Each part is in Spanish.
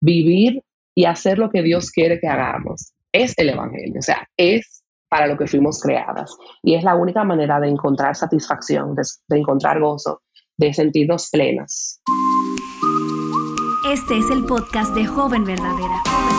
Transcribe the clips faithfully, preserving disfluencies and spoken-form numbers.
vivir y hacer lo que Dios quiere que hagamos. Es el Evangelio, o sea, es para lo que fuimos creadas. Y es la única manera de encontrar satisfacción, de, de encontrar gozo, de sentirnos plenas. Este es el podcast de Joven Verdadera.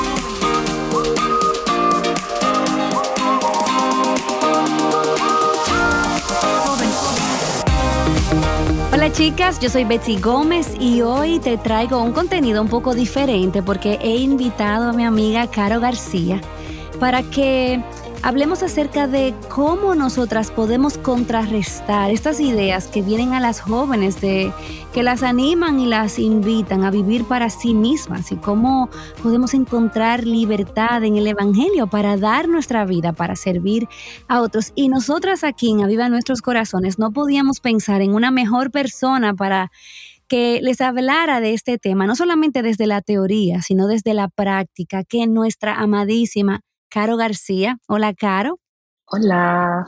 Hola chicas, yo soy Betsy Gómez y hoy te traigo un contenido un poco diferente porque he invitado a mi amiga Caro García para que hablemos acerca de cómo nosotras podemos contrarrestar estas ideas que vienen a las jóvenes, de, que las animan y las invitan a vivir para sí mismas, y cómo podemos encontrar libertad en el Evangelio para dar nuestra vida, para servir a otros. Y nosotras aquí en Aviva Nuestros Corazones no podíamos pensar en una mejor persona para que les hablara de este tema, no solamente desde la teoría, sino desde la práctica, que nuestra amadísima Caro García. Hola, Caro. Hola.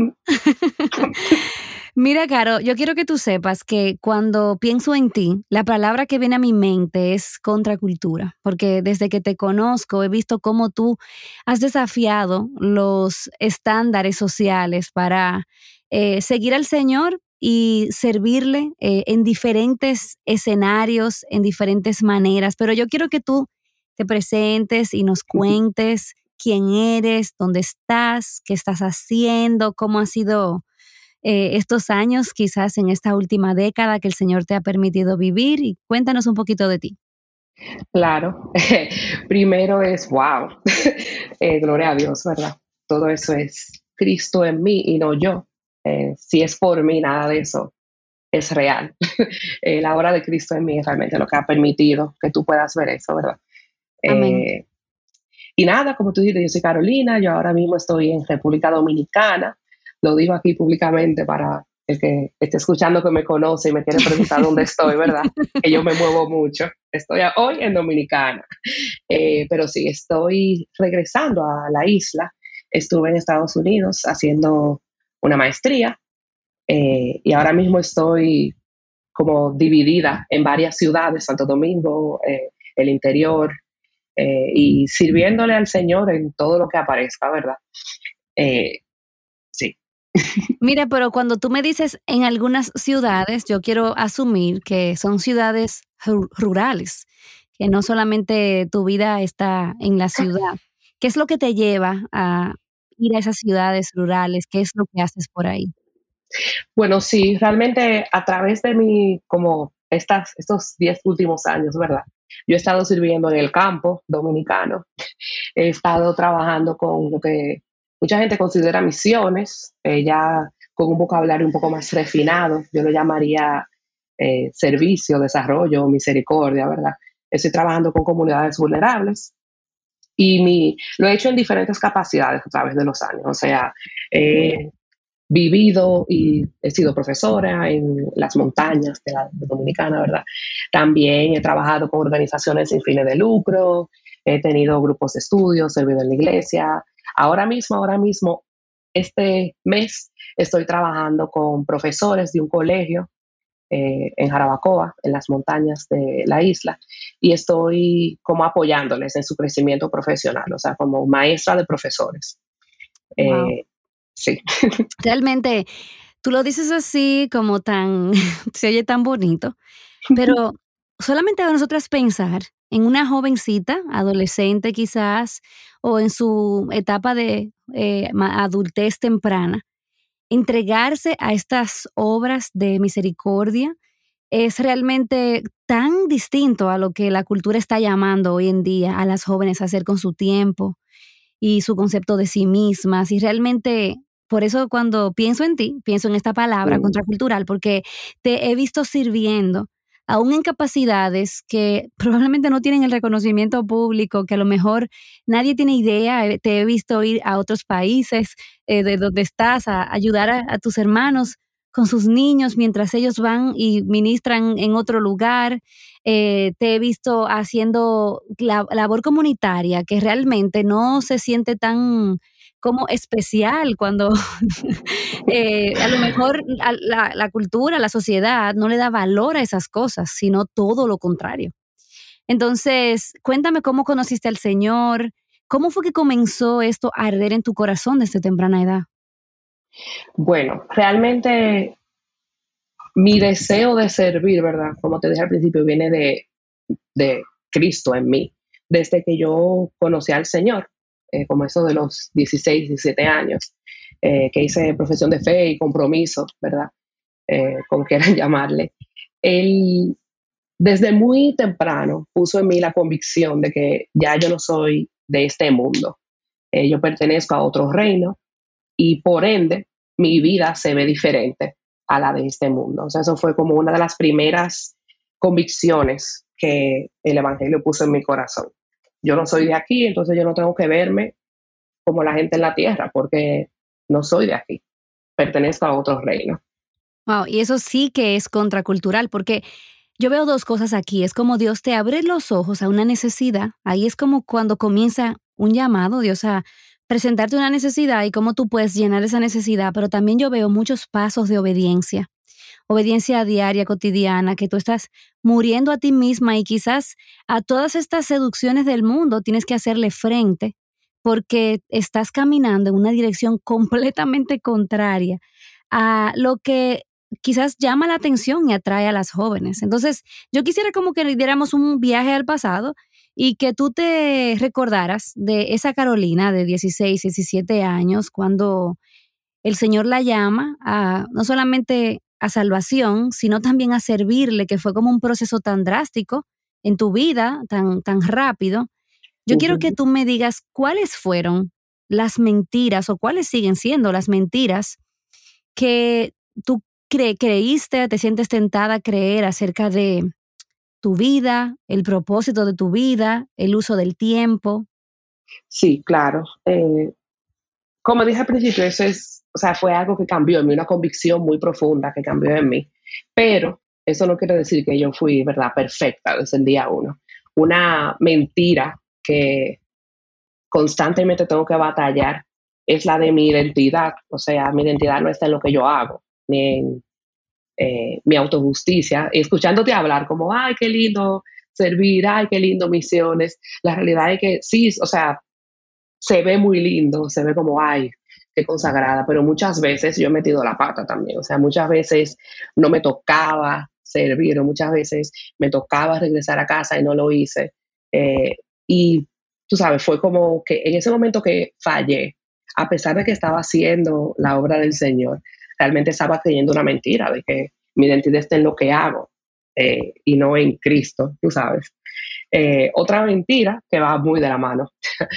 Mira, Caro, yo quiero que tú sepas que cuando pienso en ti, la palabra que viene a mi mente es contracultura, porque desde que te conozco he visto cómo tú has desafiado los estándares sociales para eh, seguir al Señor y servirle eh, en diferentes escenarios, en diferentes maneras. Pero yo quiero que tú te presentes y nos cuentes quién eres, dónde estás, qué estás haciendo, cómo han sido eh, estos años, quizás en esta última década que el Señor te ha permitido vivir, y cuéntanos un poquito de ti. Claro, primero es wow, eh, gloria a Dios, ¿verdad? Todo eso es Cristo en mí y no yo. Eh, si es por mí, nada de eso es real. eh, la obra de Cristo en mí es realmente lo que ha permitido que tú puedas ver eso, ¿verdad? Amén. Eh, y nada, como tú dices, yo soy Carolina, yo ahora mismo estoy en República Dominicana, lo digo aquí públicamente para el que esté escuchando que me conoce y me quiere preguntar dónde estoy, ¿verdad? Que yo me muevo mucho. Estoy hoy en Dominicana, eh, pero sí, estoy regresando a la isla. Estuve en Estados Unidos haciendo una maestría eh, y ahora mismo estoy como dividida en varias ciudades, Santo Domingo, eh, el interior, eh, y sirviéndole al Señor en todo lo que aparezca, ¿verdad? Eh, sí. Mira, pero cuando tú me dices en algunas ciudades, yo quiero asumir que son ciudades ru- rurales, que no solamente tu vida está en la ciudad. ¿Qué es lo que te lleva a ir a esas ciudades rurales? ¿Qué es lo que haces por ahí? Bueno, sí, realmente a través de mi, como estas, estos diez últimos años, ¿verdad? Yo he estado sirviendo en el campo dominicano, he estado trabajando con lo que mucha gente considera misiones, eh, ya con un vocabulario un poco más refinado, yo lo llamaría eh, servicio, desarrollo, misericordia, ¿verdad? Estoy trabajando con comunidades vulnerables y mi, lo he hecho en diferentes capacidades a través de los años, o sea, he vivido y he sido profesora en las montañas de la de Dominicana, ¿verdad? También he trabajado con organizaciones sin fines de lucro, he tenido grupos de estudio, servido en la iglesia. Ahora mismo, ahora mismo, este mes estoy trabajando con profesores de un colegio eh, en Jarabacoa, en las montañas de la isla, y estoy como apoyándoles en su crecimiento profesional, o sea, como maestra de profesores. Wow. Eh, sí. Realmente, tú lo dices así como tan, se oye tan bonito, pero solamente a nosotras pensar en una jovencita, adolescente quizás, o en su etapa de eh, ma- adultez temprana, entregarse a estas obras de misericordia es realmente tan distinto a lo que la cultura está llamando hoy en día a las jóvenes a hacer con su tiempo y su concepto de sí mismas. Y realmente, por eso cuando pienso en ti, pienso en esta palabra Mm. contracultural, porque te he visto sirviendo, aún en capacidades que probablemente no tienen el reconocimiento público, que a lo mejor nadie tiene idea. Eh, Te he visto ir a otros países eh, de donde estás a ayudar a, a tus hermanos con sus niños mientras ellos van y ministran en otro lugar. Eh, te he visto haciendo la labor comunitaria, que realmente no se siente tan como especial cuando eh, a lo mejor a la, la cultura, la sociedad no le da valor a esas cosas, sino todo lo contrario. Entonces, cuéntame cómo conociste al Señor, cómo fue que comenzó esto a arder en tu corazón desde temprana edad. Bueno, realmente mi deseo de servir, ¿verdad? Como te dije al principio, viene de, de Cristo en mí. Desde que yo conocí al Señor, eh, como eso de los dieciséis, diecisiete años, eh, que hice profesión de fe y compromiso, ¿verdad? Eh, como quieran llamarle. Él, desde muy temprano, puso en mí la convicción de que ya yo no soy de este mundo. Eh, yo pertenezco a otro reino y por ende mi vida se ve diferente a la de este mundo. O sea, eso fue como una de las primeras convicciones que el Evangelio puso en mi corazón. Yo no soy de aquí, entonces yo no tengo que verme como la gente en la tierra, porque no soy de aquí, pertenezco a otro reino. Wow, y eso sí que es contracultural, porque yo veo dos cosas aquí. Es como Dios te abre los ojos a una necesidad. Ahí es como cuando comienza un llamado, Dios, a presentarte una necesidad y cómo tú puedes llenar esa necesidad. Pero también yo veo muchos pasos de obediencia, obediencia diaria, cotidiana, que tú estás muriendo a ti misma y quizás a todas estas seducciones del mundo tienes que hacerle frente porque estás caminando en una dirección completamente contraria a lo que quizás llama la atención y atrae a las jóvenes. Entonces, yo quisiera como que le diéramos un viaje al pasado y que tú te recordaras de esa Carolina de dieciséis, diecisiete años, cuando el Señor la llama a no solamente a salvación, sino también a servirle, que fue como un proceso tan drástico en tu vida, tan, tan rápido. Yo quiero que Ujú. tú me digas cuáles fueron las mentiras o cuáles siguen siendo las mentiras que tú cre- creíste, te sientes tentada a creer acerca de tu vida, el propósito de tu vida, el uso del tiempo. Sí, claro. Eh, como dije al principio, eso es, o sea, fue algo que cambió en mí, una convicción muy profunda que cambió en mí. Pero eso no quiere decir que yo fui, ¿verdad?, perfecta desde el día uno. Una mentira que constantemente tengo que batallar es la de mi identidad. O sea, mi identidad no está en lo que yo hago, ni en eh, mi autojusticia. Escuchándote hablar como, ay, qué lindo servir, ay, qué lindo misiones. La realidad es que sí, o sea, se ve muy lindo, se ve como, ay, qué consagrada, pero muchas veces yo he metido la pata también. O sea, muchas veces no me tocaba servir, o muchas veces me tocaba regresar a casa y no lo hice. Eh, y tú sabes, fue como que en ese momento que fallé, a pesar de que estaba haciendo la obra del Señor, realmente estaba creyendo una mentira de que mi identidad está en lo que hago, eh, y no en Cristo, tú sabes. Eh, otra mentira que va muy de la mano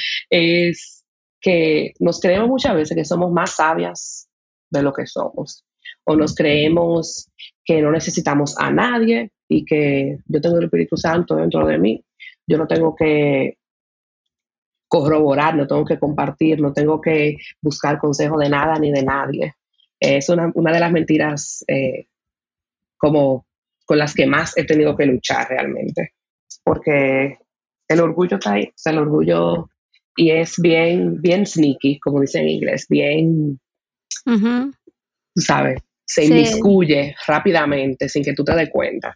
es que nos creemos muchas veces que somos más sabias de lo que somos, o nos creemos que no necesitamos a nadie y que yo tengo el Espíritu Santo dentro de mí, yo no tengo que corroborar, no tengo que compartir, no tengo que buscar consejo de nada ni de nadie. Eh, es una, una de las mentiras, eh, como con las que más he tenido que luchar realmente, porque el orgullo está ahí, o sea, el orgullo, y es bien, bien sneaky, como dicen en inglés, bien, Ujú. tú sabes, se Sí, inmiscuye rápidamente sin que tú te des cuenta.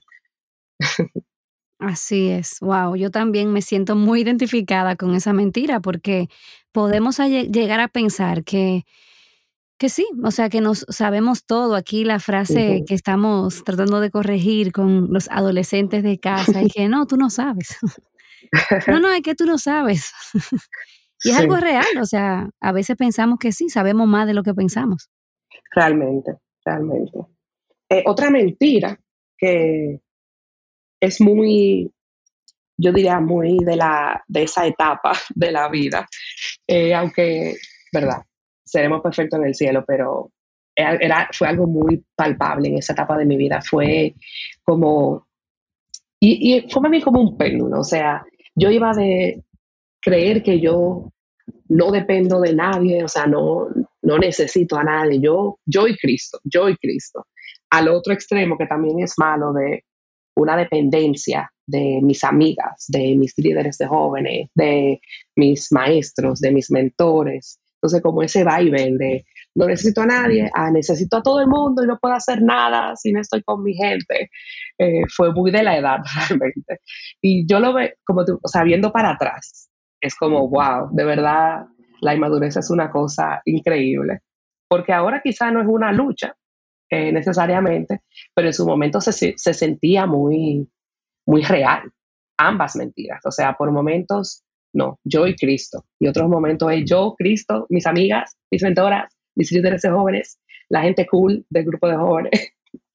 así es. Wow, yo también me siento muy identificada con esa mentira porque podemos a lle- llegar a pensar que que sí, o sea, que nos sabemos todo. Aquí la frase Ujú. que estamos tratando de corregir con los adolescentes de casa es que no, tú no sabes. No, no, es que tú no sabes. Y es algo Sí, real, o sea, a veces pensamos que sí, sabemos más de lo que pensamos. realmente, realmente. Eh, otra mentira que es muy, yo diría muy de, la, de esa etapa de la vida, eh, aunque, verdad, seremos perfectos en el cielo, pero era, era- fue algo muy palpable en esa etapa de mi vida. Fue como, y, y fue más bien como un péndulo, o sea, yo iba de creer que yo no dependo de nadie, o sea, no, no necesito a nadie, yo, yo y Cristo, yo y Cristo. Al otro extremo, que también es malo, de una dependencia de mis amigas, de mis líderes de jóvenes, de mis maestros, de mis mentores. Entonces, como ese vaivén de no necesito a nadie, a necesito a todo el mundo y no puedo hacer nada si no estoy con mi gente. Eh, fue muy de la edad realmente. Y yo lo veo como, tú, o sea, viendo para atrás, es como, wow, de verdad, la inmadurez es una cosa increíble. Porque ahora quizá no es una lucha eh, necesariamente, pero en su momento se, se sentía muy, muy real. Ambas mentiras. O sea, por momentos, no, yo y Cristo. Y otros momentos es yo, Cristo, mis amigas, mis mentoras, mis líderes de jóvenes, la gente cool del grupo de jóvenes.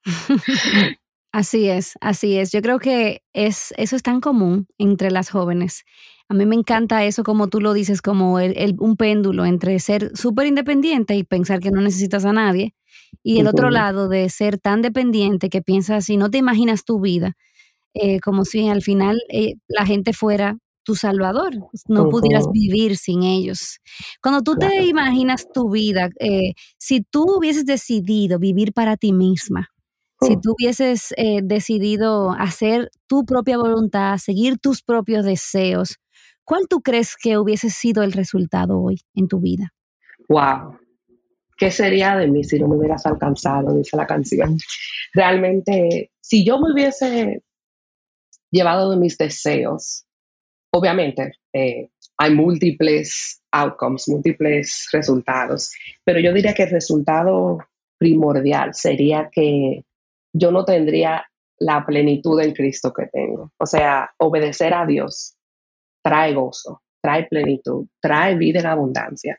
Así es, así es. Yo creo que es, eso es tan común entre las jóvenes. A mí me encanta eso, como tú lo dices, como el, el- un péndulo entre ser súper independiente y pensar que no necesitas a nadie, y el otro Ujú, lado de ser tan dependiente que piensas y no te imaginas tu vida, eh, como si al final eh, la gente fuera tu salvador, no pudieras ujú, vivir sin ellos. Cuando tú te claro. imaginas tu vida, eh, si tú hubieses decidido vivir para ti misma, si Mm, tú hubieses eh, decidido hacer tu propia voluntad, seguir tus propios deseos, ¿cuál tú crees que hubiese sido el resultado hoy en tu vida? wow. ¿Qué sería de mí si no me hubieras alcanzado? Dice la canción. Realmente, si yo me hubiese llevado de mis deseos, obviamente eh, hay múltiples outcomes, múltiples resultados, pero yo diría que el resultado primordial sería que yo no tendría la plenitud en Cristo que tengo. O sea, obedecer a Dios trae gozo, trae plenitud, trae vida en abundancia.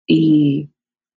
Y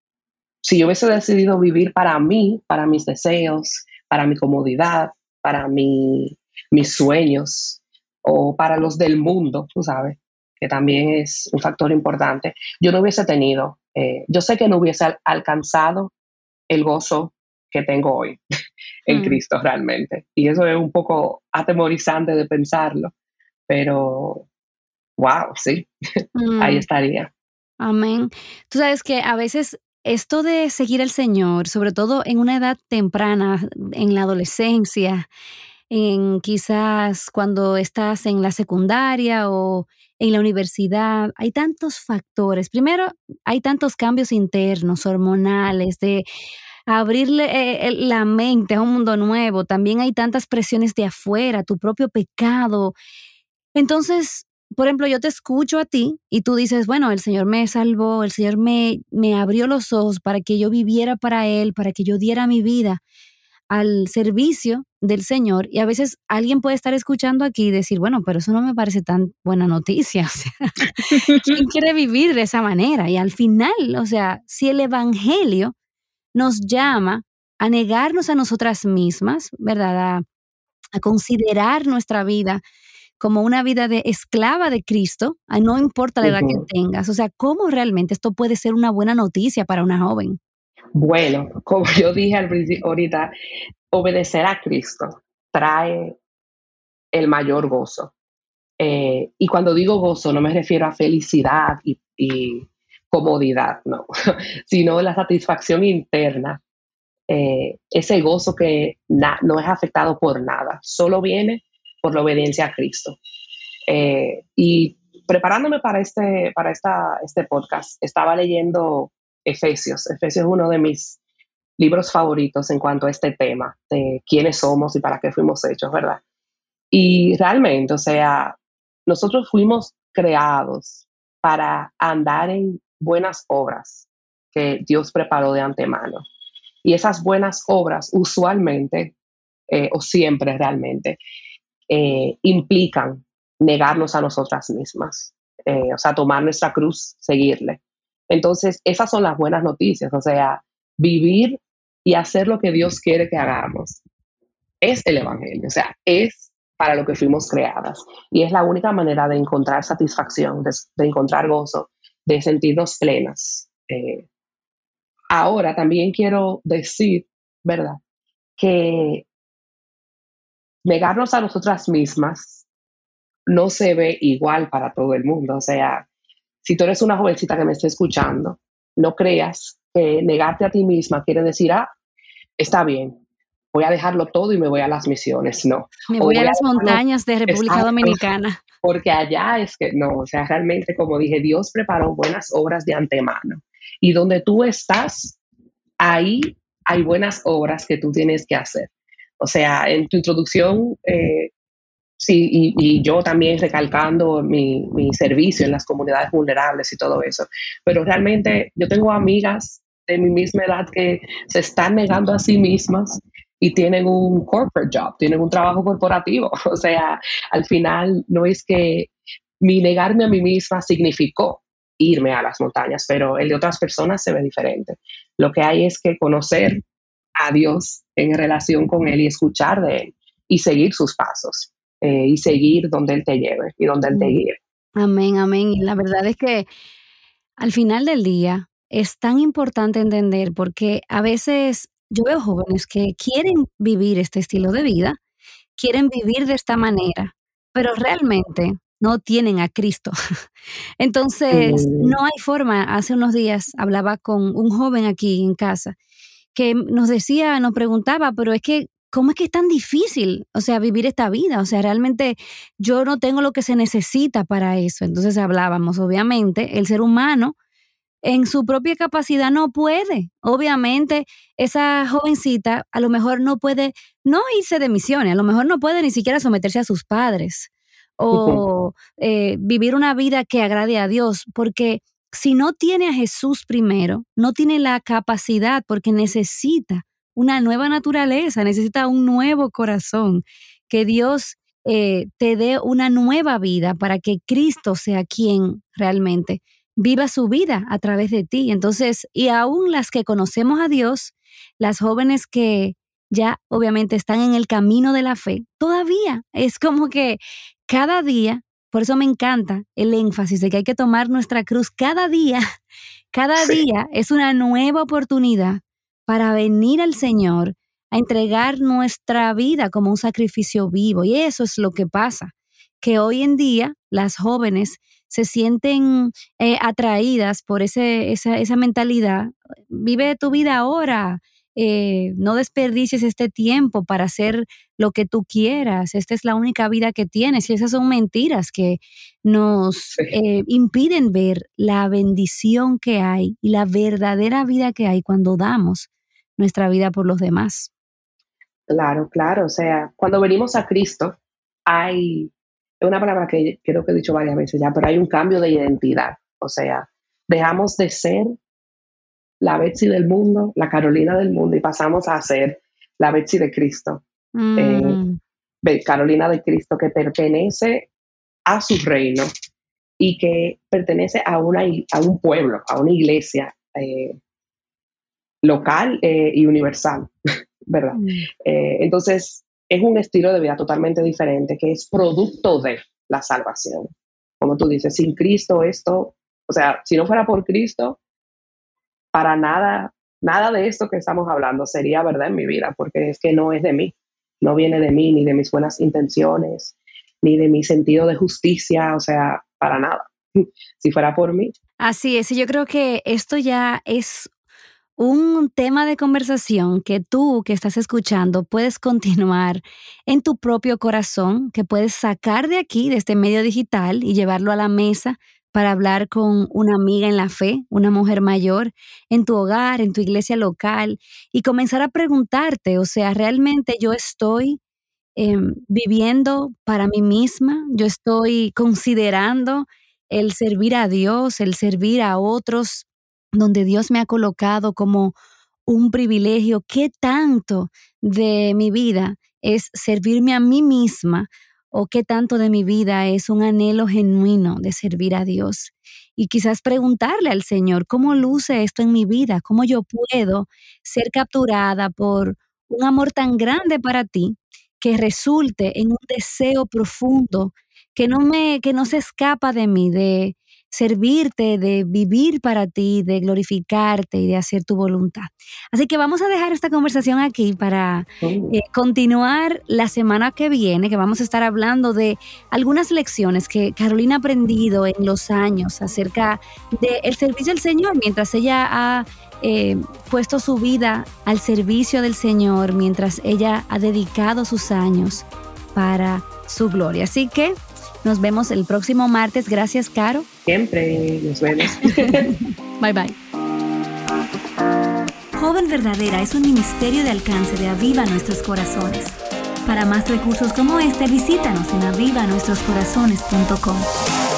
si yo hubiese decidido vivir para mí, para mis deseos, para mi comodidad, para mi, mis sueños o para los del mundo, tú sabes, que también es un factor importante, yo no hubiese tenido, eh, yo sé que no hubiese al- alcanzado el gozo que tengo hoy en Mm, Cristo realmente. Y eso es un poco atemorizante de pensarlo, pero wow, sí, ahí mm. estaría. Amén. Tú sabes que a veces esto de seguir al Señor, sobre todo en una edad temprana, en la adolescencia, en quizás cuando estás en la secundaria o en la universidad, hay tantos factores. Primero, hay tantos cambios internos, hormonales, de abrirle eh, el- la mente a un mundo nuevo. También hay tantas presiones de afuera, tu propio pecado. Entonces, por ejemplo, yo te escucho a ti y tú dices, bueno, el Señor me salvó, el Señor me, me abrió los ojos para que yo viviera para Él, para que yo diera mi vida al servicio del Señor. Y a veces alguien puede estar escuchando aquí y decir, bueno, pero eso no me parece tan buena noticia. O sea, ¿quién quiere vivir de esa manera? Y al final, o sea, si el Evangelio nos llama a negarnos a nosotras mismas, ¿verdad? A, a considerar nuestra vida como una vida de esclava de Cristo, ah, no importa la edad que Ujú. tengas. O sea, ¿cómo realmente esto puede ser una buena noticia para una joven? Bueno, como yo dije al principio, ahorita, obedecer a Cristo trae el mayor gozo. Eh, y cuando digo gozo, no me refiero a felicidad y, y comodidad, no, sino la satisfacción interna, eh, ese gozo que na- no es afectado por nada, solo viene por la obediencia a Cristo. Eh, y preparándome para este, para esta, este podcast, estaba leyendo Efesios. Efesios es uno de mis libros favoritos en cuanto a este tema de quiénes somos y para qué fuimos hechos, ¿verdad? Y realmente, o sea, nosotros fuimos creados para andar en buenas obras que Dios preparó de antemano. Y esas buenas obras usualmente, eh, o siempre realmente, eh, implican negarnos a nosotras mismas, eh, o sea, tomar nuestra cruz, seguirle. Entonces, esas son las buenas noticias, o sea, vivir y hacer lo que Dios quiere que hagamos es el Evangelio, o sea, es para lo que fuimos creadas. Y es la única manera de encontrar satisfacción, de, de encontrar gozo, de sentirnos plenas. Eh, ahora también quiero decir, ¿verdad? Que negarnos a nosotras mismas no se ve igual para todo el mundo. O sea, si tú eres una jovencita que me está escuchando, no creas que negarte a ti misma quiere decir, ah, está bien, voy a dejarlo todo y me voy a las misiones. No. Me O voy a voy a las dejarlo, montañas de República exacto, Dominicana. porque allá es que no, o sea, realmente, como dije, Dios preparó buenas obras de antemano. Y donde tú estás, ahí hay buenas obras que tú tienes que hacer. O sea, en tu introducción, eh, sí, y, y yo también recalcando mi, mi servicio en las comunidades vulnerables y todo eso, pero realmente yo tengo amigas de mi misma edad que se están negando a sí mismas y tienen un corporate job, tienen un trabajo corporativo. O sea, al final no es que mi negarme a mí misma significó irme a las montañas, pero el de otras personas se ve diferente. Lo que hay es que conocer a Dios en relación con Él y escuchar de Él y seguir sus pasos, eh, y seguir donde Él te lleve y donde Él te guíe. Amén, amén. Y la verdad es que al final del día es tan importante entender porque a veces yo veo jóvenes que quieren vivir este estilo de vida, quieren vivir de esta manera, pero realmente no tienen a Cristo. Entonces, Mm, no hay forma. Hace unos días hablaba con un joven aquí en casa que nos decía, nos preguntaba, pero es que, ¿cómo es que es tan difícil, o sea, vivir esta vida? O sea, realmente yo no tengo lo que se necesita para eso. Entonces hablábamos, obviamente, el ser humano en su propia capacidad no puede. Obviamente, esa jovencita a lo mejor no puede no irse de misiones, a lo mejor no puede ni siquiera someterse a sus padres ujú, o eh, vivir una vida que agrade a Dios, porque si no tiene a Jesús primero, no tiene la capacidad porque necesita una nueva naturaleza, necesita un nuevo corazón, que Dios eh, te dé una nueva vida para que Cristo sea quien realmente viva su vida a través de ti. Entonces, y aún las que conocemos a Dios, las jóvenes que ya obviamente están en el camino de la fe, todavía es como que cada día, por eso me encanta el énfasis de que hay que tomar nuestra cruz cada día, cada sí, día es una nueva oportunidad para venir al Señor a entregar nuestra vida como un sacrificio vivo. Y eso es lo que pasa, que hoy en día las jóvenes se sienten eh, atraídas por ese, esa, esa mentalidad. Vive tu vida ahora, eh, no desperdicies este tiempo para hacer lo que tú quieras. Esta es la única vida que tienes. Y esas son mentiras que nos sí, eh, impiden ver la bendición que hay y la verdadera vida que hay cuando damos nuestra vida por los demás. claro, claro. O sea, cuando venimos a Cristo, hay, es una palabra que creo que he dicho varias veces ya, pero hay un cambio de identidad. O sea, dejamos de ser la Betsy del mundo, la Carolina del mundo, y pasamos a ser la Betsy de Cristo, eh, Mm, Be- Carolina de Cristo, que pertenece a su reino y que pertenece a, una, i- a un pueblo, a una iglesia eh, local eh, y universal, ¿verdad? mm. Eh, entonces, es un estilo de vida totalmente diferente que es producto de la salvación. Como tú dices, sin Cristo esto, o sea, si no fuera por Cristo, para nada, nada de esto que estamos hablando sería verdad en mi vida, porque es que no es de mí, no viene de mí, ni de mis buenas intenciones, ni de mi sentido de justicia, o sea, para nada. Si fuera por mí, Así es, y yo creo que esto ya es un tema de conversación que tú que estás escuchando puedes continuar en tu propio corazón, que puedes sacar de aquí, de este medio digital y llevarlo a la mesa para hablar con una amiga en la fe, una mujer mayor, en tu hogar, en tu iglesia local y comenzar a preguntarte, o sea, ¿realmente yo estoy em, viviendo para mí misma? ¿Yo estoy considerando el servir a Dios, el servir a otros, donde Dios me ha colocado como un privilegio? ¿Qué tanto de mi vida es servirme a mí misma o qué tanto de mi vida es un anhelo genuino de servir a Dios? Y quizás preguntarle al Señor, ¿cómo luce esto en mi vida? ¿Cómo yo puedo ser capturada por un amor tan grande para ti que resulte en un deseo profundo que no me que no se escapa de mí, de servirte, de vivir para ti, de glorificarte y de hacer tu voluntad? Así que vamos a dejar esta conversación aquí para mm, eh, continuar la semana que viene, que vamos a estar hablando de algunas lecciones que Carolina ha aprendido en los años acerca del servicio al Señor, mientras ella ha eh, puesto su vida al servicio del Señor, mientras ella ha dedicado sus años para su gloria. Así que nos vemos el próximo martes. Gracias, Caro. siempre nos vemos. Bye bye. Joven Verdadera es un ministerio de alcance de Aviva Nuestros Corazones. Para más recursos como este, visítanos en aviva nuestros corazones punto com.